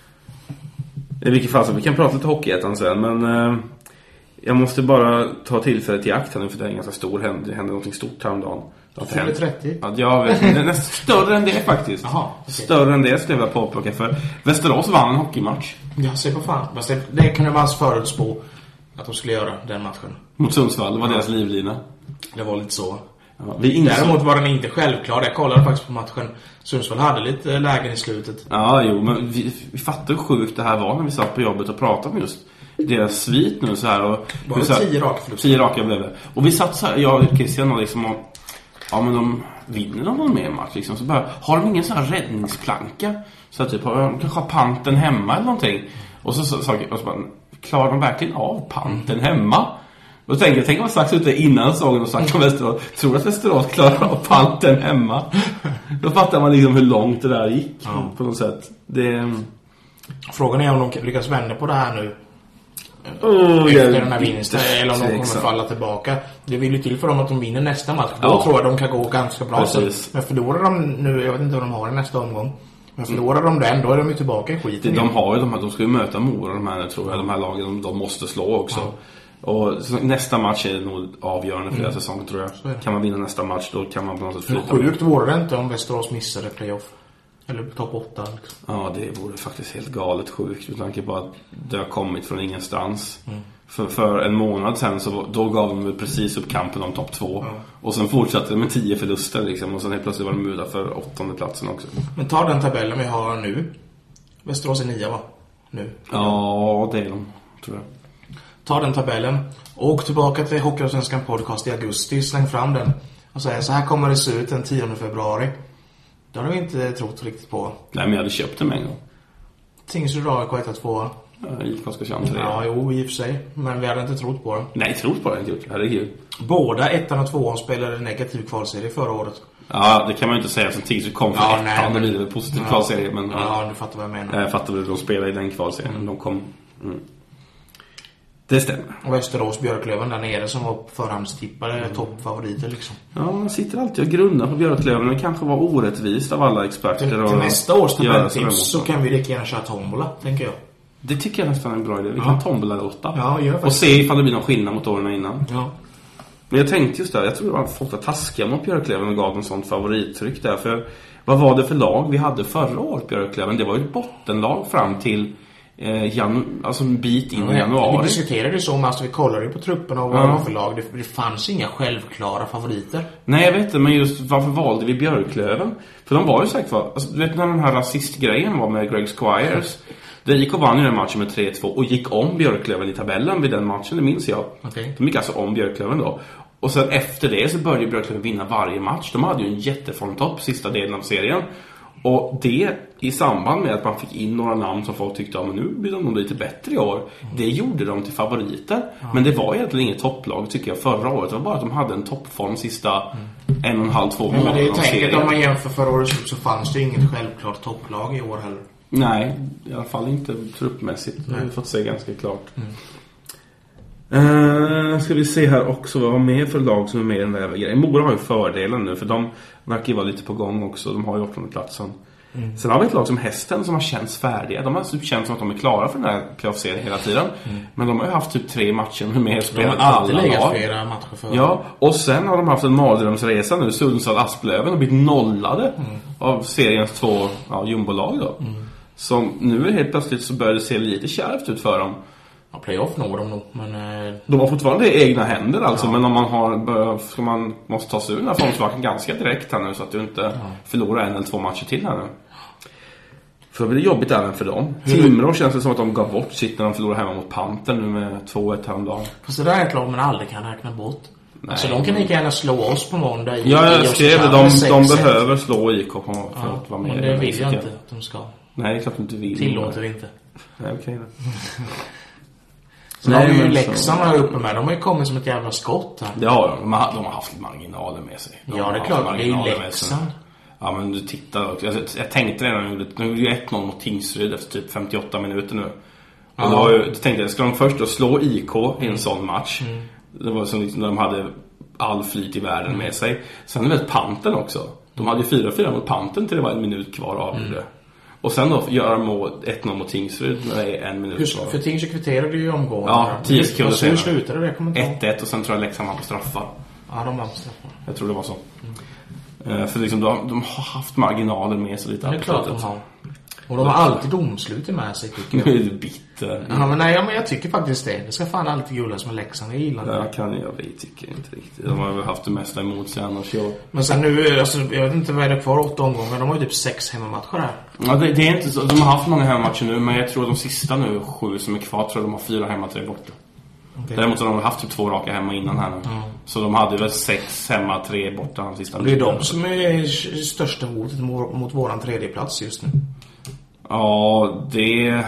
I vilket fall så vi kan prata lite hockeyettan sen, men... Jag måste bara ta tillfället i akt här nu, för det är en ganska stor händelse. Det hände någonting stort häromdagen. Det är 30? Ja, jag vet. Det är nästan större än det faktiskt. Aha, okay. Större än det skulle jag vilja påplocka, för Västerås vann en hockeymatch. Jag ser på fan. Det kan ju vara förutspå att de skulle göra den matchen. Mot Sundsvall, det var deras livlina. Det var lite så. Ja, däremot var den inte självklar. Jag kollade faktiskt på matchen. Sundsvall hade lite lägen i slutet. Ja, jo, men vi fattar hur sjukt det här var när vi satt på jobbet och pratade om just deras svit nu så här. Och var det 10 raka förluster? 10 raka blev det. Och vi satt så här, jag och Christian och liksom, och, ja men de vinner de någon mer match liksom. Så bara, har de ingen sån här räddningsplanka? Så att typ, de kanske har panten hemma eller någonting. Och så bara, klarar de verkligen av panten hemma? Och tänk man strax ute innan sågen och sagt om Västerås, tror att Västerås klarar av panten hemma? Då fattar man liksom hur långt det där gick på något sätt. Frågan är om de lyckas vända på det här nu efter den här vinsten, eller om de kommer falla tillbaka. Det vill ju till för dem att de vinner nästa match. Då tror jag de kan gå ganska bra. Men förlorar de nu, jag vet inte vad de har i nästa omgång. Men förlorar de den, då är de ju tillbaka i skiten. De ska ju möta Mora, de här, tror jag. De här lagen, de måste slå också. Och nästa match är nog avgörande för hela säsongen, tror jag. Kan man vinna nästa match, då kan man på något sätt flytta. Hur sjukt vore det inte om Västerås missade playoff? Eller topp 8 liksom. Ja, det vore faktiskt helt galet sjukt med tanke på att det har kommit från ingenstans. För en månad sen så då gav de precis upp kampen om topp 2. Och sen fortsatte de med 10 förluster liksom. Och sen helt plötsligt var de muda för 8:e platsen också. Men ta den tabellen vi har nu. Västerås är 9, va? Nu. Ja, det är de, tror jag. Ta den tabellen. Åk tillbaka till Hockeyallsvenskan podcast i augusti. Släng fram den. Och säg, så här kommer det se ut den 10 februari. Det har du inte trott riktigt på. Nej, men jag hade köpt den med en gång. Tingsryd AIK 1-2. Ja, gick Oskarshamn 3. Ja, jo, i och för sig. Men vi hade inte trott på det. Nej, trott på det inte gjort. Herregud. Båda 1 och 2 spelade negativ kvalserie förra året. Ja, det kan man ju inte säga som Tingsryd kom från 1. Det blir väl positiv kvalserie. Men, ja, du fattar vad jag menar. Jag fattar väl att de spelade i den kvalserien. De kom... Det stämmer. Och Västerås Björklöven där nere som var förhandstippade toppfavoriter liksom. Ja, man sitter alltid och grunnar på Björklöven. Det kanske var orättvist av alla experter. Till nästa års tabelltips så kan vi lika gärna köra tombola, tänker jag. Det tycker jag nästan är en bra idé. Vi kan tombola-lotta. Ja, gör och se ifall det blir någon skillnad mot åren innan. Ja. Men jag tänkte just där, jag tror att folk var taskiga mot Björklöven och gav en sånt favorittryck där. För vad var det för lag vi hade förra året, Björklöven? Det var ju ett bottenlag fram till... alltså en bit in i januari. Vi diskuterade det så, men alltså vi kollade ju på trupperna och vad det var för lag. Det fanns inga självklara favoriter. Nej, jag vet inte, men just varför valde vi Björklöven? För de var ju säkert alltså, du vet när den här rasistgrejen var med Greg Squires. Det gick och vann ju den matchen med 3-2 och gick om Björklöven i tabellen vid den matchen, det minns jag. Okay. De gick alltså om Björklöven då. Och sen efter det så började Björklöven vinna varje match. De hade ju en jätteformtopp sista delen av serien. Och det i samband med att man fick in några namn som folk tyckte men nu blir de nog lite bättre i år. Det gjorde de till favoriter. Men det var egentligen inget topplag tycker jag förra året. Det var bara att de hade en toppform sista 1,5-2 månader. Men det är tänkt att om man jämför förra året så fanns det inget självklart topplag i år heller. Nej, i alla fall inte truppmässigt. Det har vi fått se ganska klart. Ska vi se här också vad mer för lag som är med i den där grejen. Mora har ju fördelen nu, för de verkar ju vara lite på gång också. De har ju 8:e platsen. Sen har vi ett lag som Hästen som har känts färdiga. De har typ känt som att de är klara för den här playoff-serien hela tiden. Men de har ju haft typ 3 matcher med spel. De har alltid legat flera matcher för. Ja, och sen har de haft en mardrömsresa nu. Sundsvall Asplöven har blivit nollade av seriens 2 jumbolag då. Som nu helt plötsligt så börjar det se lite kärvt ut för dem. Ja, playoff når de nog, men de har fortfarande egna händer alltså, men om man har man måste ta sig ur den här formsvakan ganska direkt här nu, så att du inte förlorar 1 eller 2 matcher till här nu. För det blir jobbigt även för dem. Timrå känns det som att de gav bort sitt när de förlorar hemma mot Pantern nu med 2-1 häromdagen. Fast det där är ett lag man aldrig kan räkna bort. Nej, alltså de kan lika gärna slå oss på måndag. Ja, jag skrev det. De behöver slå IK på för att vara med. Men det vill jag inte att de ska. Nej, det är klart att du inte vill. Tillåter vi inte. Nej, okej. Så nej, men Leksand har uppe med. De har ju kommit som ett jävla skott här. Det har de. De har haft marginaler med sig. Ja, det är klart. Det är ju Leksand. Ja, men du tittar. Jag tänkte redan att de gjorde 1-0 mot Tingsryd efter typ 58 minuter nu. Och då tänkte jag, ska de först då slå IK i en sån match? Det var som liksom de hade all flyt i världen med sig. Sen är det väl Pantern också. De hade 4-4 mot Pantern till det var 1 minut kvar av det. Och sen då göra 1-0 mot Tingsryd när det är 1 minut kvar. För Tingsryd kvitterade ju omgången. Ja, 10 sekunder senare. Hur slutade det? 1-1 och sen tror jag Leksand var på straffar. Ja, de var på straffar. Jag tror det var så. För liksom de har haft marginaler med sig lite. Det är klart de har. Och de har alltid domslutet med sig, tycker jag. Nu är det bitter. Ja, men nej, men jag tycker faktiskt det. Det ska fan alltid gullas med Leksand. Jag gillar det. Jag tycker inte riktigt. De har väl haft det mesta emot sig annars. Men sen nu, alltså, jag vet inte vad är det kvar 8 omgångar. De har ju typ 6 hemmamatcher här. Ja, det är inte så. De har haft många hemmamatcher nu, men jag tror de sista nu 7 som är kvar, tror jag de har 4 hemma, 3 borta. Okay. Däremot har de haft typ 2 raka hemma innan här nu. Så de hade väl 6 hemma, 3 borta de sista. Det är de som är största hotet mot våran 3:e plats just nu. De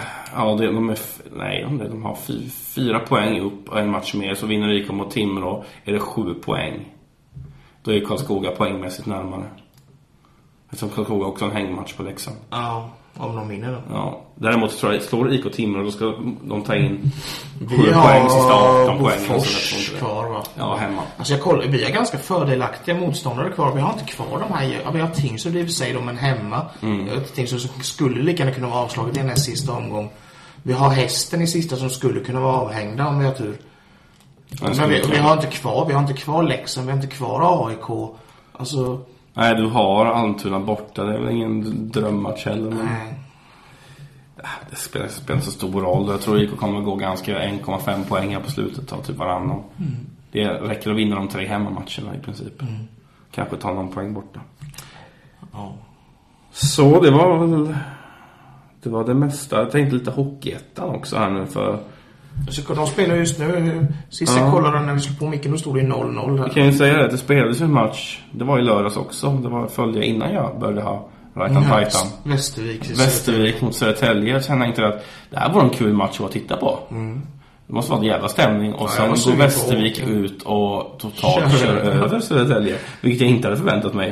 har 4 poäng upp och en match mer, så vinner IK mot Timrå är det 7 poäng. Då är Karlskoga poängmässigt närmare. Eftersom Karlskoga också har en hängmatch på Leksand. Ja, om de vinner då. Ja, däremot tror jag slår IK Timrå, då ska de ta in 7 poäng sista 18 poäng. Bofors kvar, va? Ja, hemma. Alltså jag kollar, vi har ganska fördelaktiga motståndare kvar. Vi har inte kvar de här. Ja, vi har Tingsryd i och för sig, men hemma. Tingsryd som skulle lika gärna kunna vara avslaget i den här sista omgång. Vi har Hästen i sista som skulle kunna vara avhängda om vi har tur. Men vi har inte kvar Leksand, vi har inte kvar AIK. Alltså... Nej, du har Almtuna borta. Det är väl ingen drömmatch heller. Men... Nej. Det spelar så stor roll. Jag tror IK kommer att gå ganska 1,5 poäng här på slutet av typ varannan. Det räcker att vinna de 3 hemmamatcherna i princip. Kanske ta någon poäng borta. Ja. Så det var det mesta. Jag tänkte lite hockeyettan också här nu för... Så de spelar just nu. Sist jag kollade när vi slog på micken, då stod det 0-0 här. Jag kan ju säga det spelades en match. Det var i lördags också. Det följde innan jag började ha Rajtan. Västervik mot Södertälje. Jag känner inte att det här var en kul match att titta på. Det måste vara en jävla stämning. Och sen går Västervik ut och totalt kör över Södertälje. Vilket jag inte hade förväntat mig.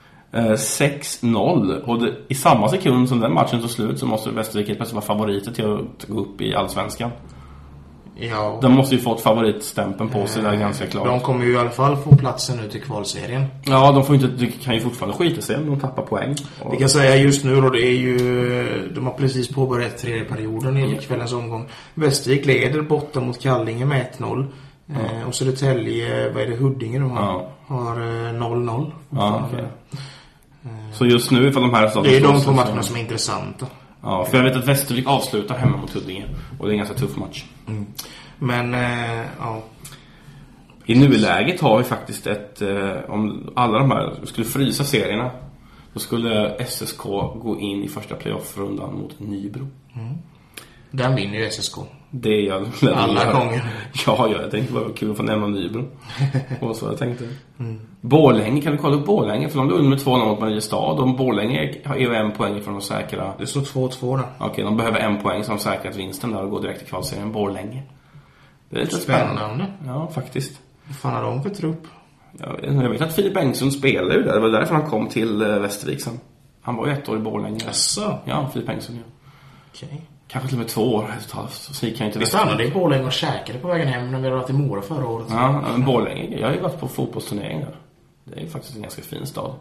6-0. Och i samma sekund som den matchen tog slut så måste Västervik plötsligt vara favoriter till att gå upp i Allsvenskan. Ja. De måste ju få ett favoritstämpeln på sig där ganska klart. De kommer ju i alla fall få platsen nu till kvalserien. Ja, de kan ju fortfarande skita sig om de tappar poäng. Vi kan säga just nu då, det är ju... De har precis påbörjat 3:e perioden i kvällens omgång. Västervik leder borta mot Kallinge med 1-0. Och Södertälje, vad är det, Huddinge de har? Har 0-0. Ja, okay. Så just nu ifall de här... Det är de 2 matcherna som är intressanta. Ja, för jag vet att Västervik avslutar hemma mot Huddinge. Och det är en ganska tuff match. Men, ja. I nuläget har vi faktiskt om alla de här skulle frysa serierna, då skulle SSK gå in i första playoff-rundan mot Nybro. Den vinner ju SSK. Det gör alla gånger. Ja, jag tänkte bara kul att få nämna Nybro. Och så jag tänkte. Borlänge, kan du kolla upp Borlänge? För de låg med 2-0 mot Mariestad. Och Borlänge har ju 1 poäng från att säkra. Det står 2-2 då. Okej, de behöver 1 poäng som säkrat vinsten där och går direkt till kvalserien. Borlänge. Det är lite spännande. Ja, faktiskt. Vad fan har de för trupp? Jag vet att Filip Bengtsson spelade ju där. Det var därför han kom till Västervik sen. Han var ju 1 år i Borlänge. Jaså? Ja, Filip Bengtsson, ja. Okej. Kanske till och med 2 år. Så gick han inte. Vi stannade i Borlänge och käkade på vägen hem när vi hade varit i Mora förra året. Ja, men Borlänge. Jag har ju varit på fotbollsturnering där. Det är ju faktiskt en ganska fin stad.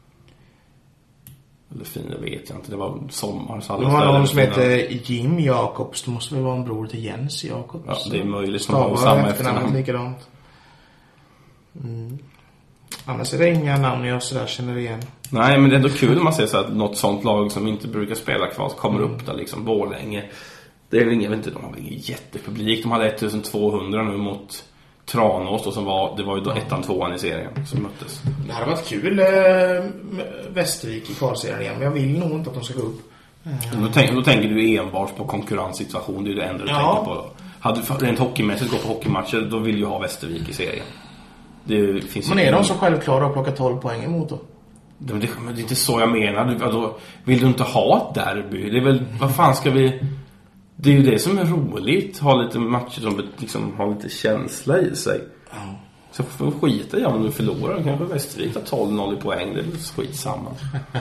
Eller fin, det vet jag inte. Det var sommar. Så det var någon som heter Jim Jakobs. Det måste väl vara en bror till Jens Jakobs. Ja, det är möjligt. Stavar samma efternamn likadant. Annars är det inga namn jag sådär känner igen. Nej, men det är ändå kul när man ser så att något sånt lag som inte brukar spela kvar kommer upp där liksom. Borlänge. Det är väl ingen, jag vet inte, de har väl ingen jättepublik. De hade 1200 nu mot Tranås då, det var ju då 1-2 i serien som möttes. Det hade varit kul Västervik i kvalserien igen, men jag vill nog inte att de ska gå upp. Då tänker du enbart på konkurrenssituation. Det är det enda du tänker på då. Hade du rent hockeymässigt gått på hockeymatcher, då vill ju ha Västervik i serien. Det finns. Men är de så självklara att plocka 12 poäng emot då? Men det är inte så jag menar. Då vill du inte ha ett derby? Det är väl, vad fan ska vi... Det är ju det som är roligt. Ha lite matcher som liksom har lite känsla i sig. Så får skita i om du förlorar. Kanske Västervik tar 12-0 i poäng. Det är väl skitsamma.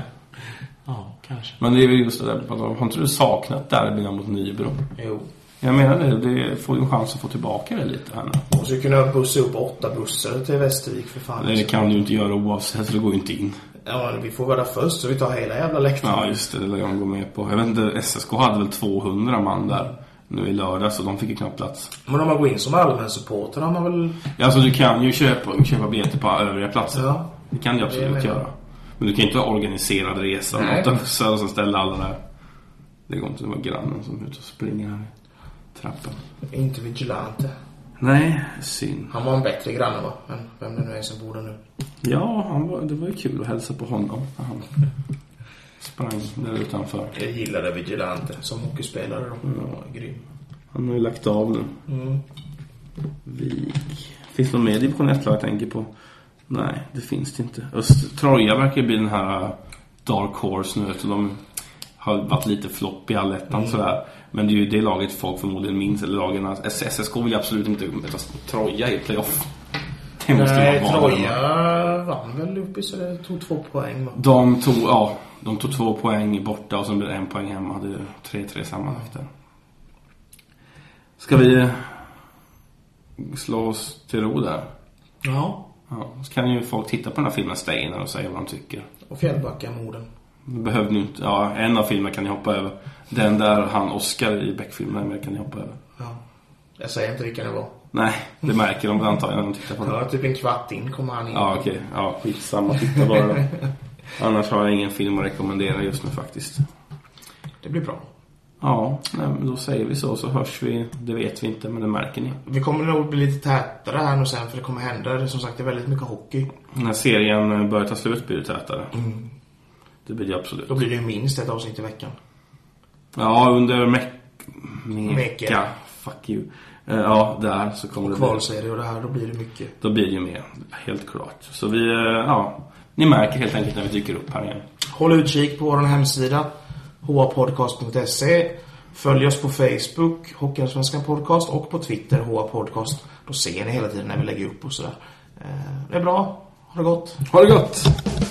Ja, kanske. Men det är väl just det där. Har inte du saknat derbyn mot Nybro? Jo. Jag menar det får ju en chans att få tillbaka det lite här nu. Man skulle kunna bussa upp 8 bussar till Västervik för fan. Det kan du inte göra oavsett, det går ju inte in. Ja, vi får vara där först så vi tar hela jävla läktaren. Ja, just det, det lär jag gå med på. Jag vet inte, SSK hade väl 200 man där nu i lördag, så de fick ju knappt plats. Men om man går in som allmän supporter har man väl... Ja, alltså du kan ju köpa biljetter på övriga platser. Ja. Det kan du absolut göra. Men du kan inte organisera resan och ta bussar och så ställa alla där. Det går inte, det var grannen som är ute och springer här i trappen. Inte vigilante. Nej, synd. Han var en bättre granne, va? Men vem det nu är som bor där nu. Ja, det var ju kul att hälsa på honom. Han sprang där utanför. Jag gillade vigilante som hockeyspelare. Ja, grym. Han har ju lagt av nu. Vik. Finns det någon mer division 1 jag tänker på? Nej, det finns det inte. Troja verkar bli den här Dark Horse nu. Så de har varit lite flopp i allettan sådär. Men det är ju det laget folk förmodligen minns. Eller lagen, SSK vill absolut inte möta Troja i playoff. Nej, Troja vann väl uppe så det tog 2 poäng. Va? De tog 2 poäng borta och sen blev det 1 poäng hemma. Det är 3-3 sammanlagt där. Ska vi slå oss till ro där? Ja. Så kan ju folk titta på den här filmen Steiner och säga vad de tycker. Och Fjällbacka-morden. Behöver ni inte. Ja, en av filmerna kan ni hoppa över. Den där han Oscar i Beck-filmen kan ni hoppa över. Ja. Jag säger inte vilka det var. Nej, det märker de antagligen när de tittar på den. Ja, typ en kvart in kommer han in. Ja, okej. Ja, skitsamma. Titta bara då. Annars har jag ingen film att rekommendera just nu faktiskt. Det blir bra. Ja, men då säger vi så hörs vi. Det vet vi inte, men det märker ni. Vi kommer nog bli lite tätare här nu sen, för det kommer hända. Som sagt, det är väldigt mycket hockey. När serien börjar ta slut blir det tätare. Det blir det absolut. Då blir det minst ett avsnitt i veckan. Ja, under Mecka. Fuck you. Ja, där så kommer och det kvalserie och det här, då blir det mycket. Då blir det ju mer, helt klart. Så vi, ni märker helt enkelt när vi dyker upp här igen. Håll utkik på vår hemsida hoapodcast.se. Följ oss på Facebook, Hockeyallsvenskan podcast, och på Twitter, hoapodcast. Då ser ni hela tiden när vi lägger upp och sådär. Det är bra. Ha det gott. Ha det gott!